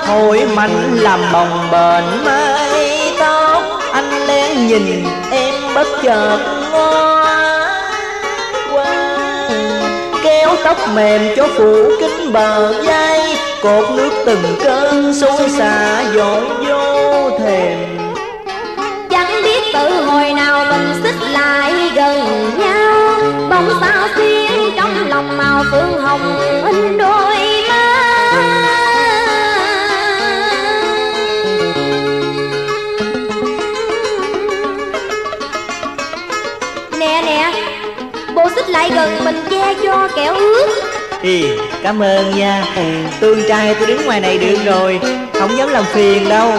thổi mạnh làm bồng bềnh mái tóc. Anh lén nhìn em bất chợt ngó qua, kéo tóc mềm cho phủ kín bờ vai. Cột nước từng cơn xối xả dội vô thềm. Chẳng biết từ hồi nào mình xích lại gần nhau. Bóng sao xuyên trong lòng màu phương hồng in đôi má. Nè nè, bố xích lại gần mình che cho kẻo ướt. Cảm ơn nha. Tương trai tôi đứng ngoài này được rồi, không dám làm phiền đâu.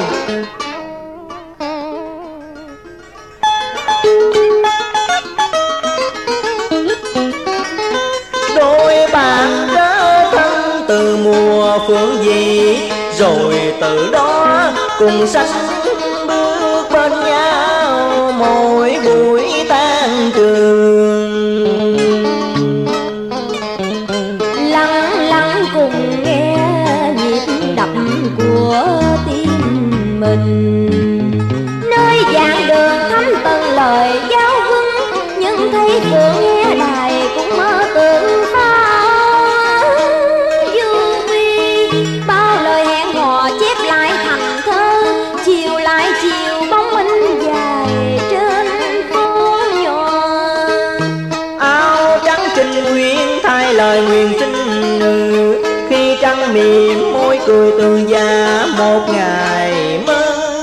Đôi bạn đã thân từ mùa phương gì, rồi từ đó cùng sánh bước bên nhau mỗi buổi tan trường. Lặng lặng cùng nghe nhịp đập của tim mình, nơi giảng đường thắm từng lời giáo huấn. Nhưng thấy cửa nghe đài cũng mơ tưởng pháo du vi. Bao lời hẹn hò chép lại thành thơ, chiều lại chiều bóng minh dài trên phố nhỏ. Áo trắng trinh nguyên thay lời nguyện sinh, khi trăng mỉm môi cười từ già một ngày mơ.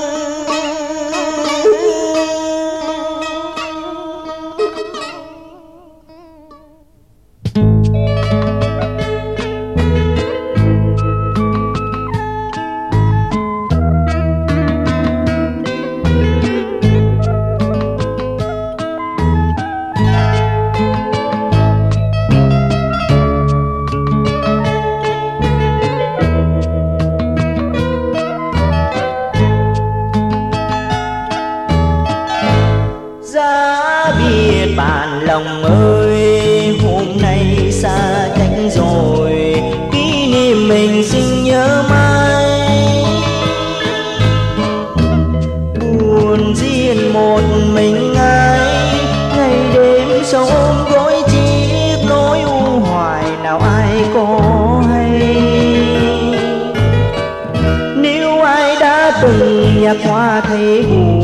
Lòng ơi, hôm nay xa cách rồi, kỷ niệm mình xin nhớ mãi. Buồn riêng một mình ai, ngày đêm sâu ôm gối chiếc nỗi u hoài nào ai có hay. Nếu ai đã từng nhạc hoa thấy buồn,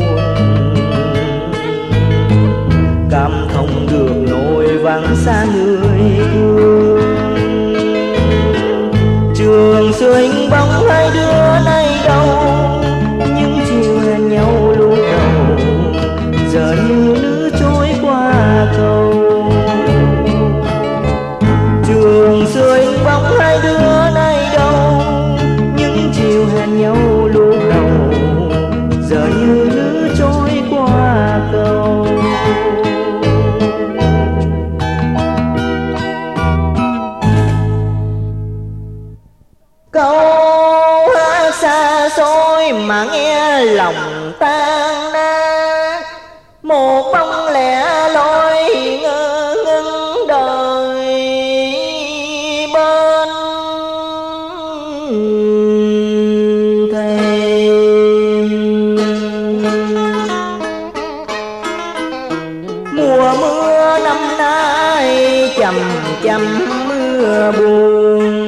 cảm thông được nỗi vắng xa người thương. Trường xưa hình bóng hai đứa nay đâu, những chiều hẹn nhau lúc đầu giờ như nước trôi qua cầu. Trường xưa hình bóng hai đứa nay đâu, những chiều hẹn nhau lúc đầu giờ như nước trôi qua cầu. Câu hát xa xôi mà nghe lòng tan nát, một bóng lẻ loi ngơ ngẩn đời bên thềm. Mùa mưa năm nay chầm chầm mưa buồn,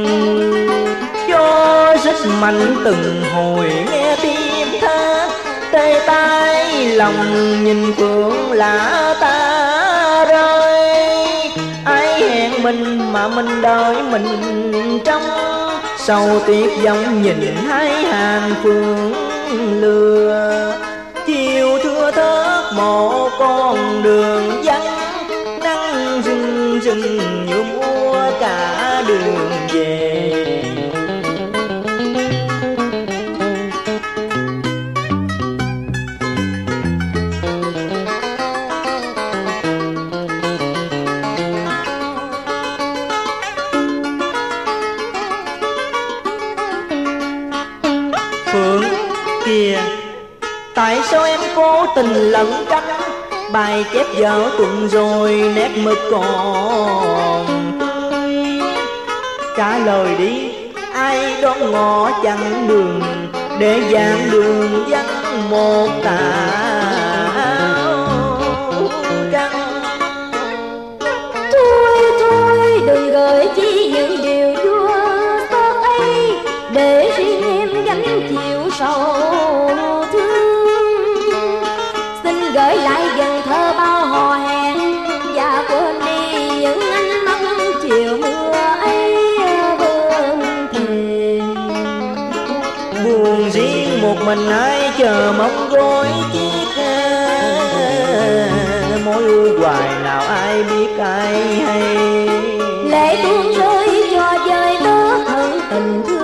rất mạnh từng hồi nghe tim thác. Tê tay lòng nhìn phượng lạ ta rơi, ai hẹn mình mà mình đợi mình trong. Sau tiếc dòng nhìn hai hàng phượng lừa, chiều thưa thớt một con đường vắng. Nắng rừng rừng như mua cả đường về. Phượng kìa, tại sao em cố tình lẩn tránh? Bài chép dở tuần rồi nét mực còn tươi. Trả lời đi, ai đón ngõ chặng đường, để dàn đường vắng một tà trăng. Thôi đừng gợi chi những điều vua xót ấy, để riêng em gánh chịu sầu thương. Xin gửi lại dần thơ bao hò hẹn, và quên đi những ánh mắt chiều mưa ấy vương thề. Buồn riêng một mình ai chờ mong gối chiếc, mối ưu hoài nào ai biết ai hay. Lệ tuôn rơi cho dơi tớ thân tình thương.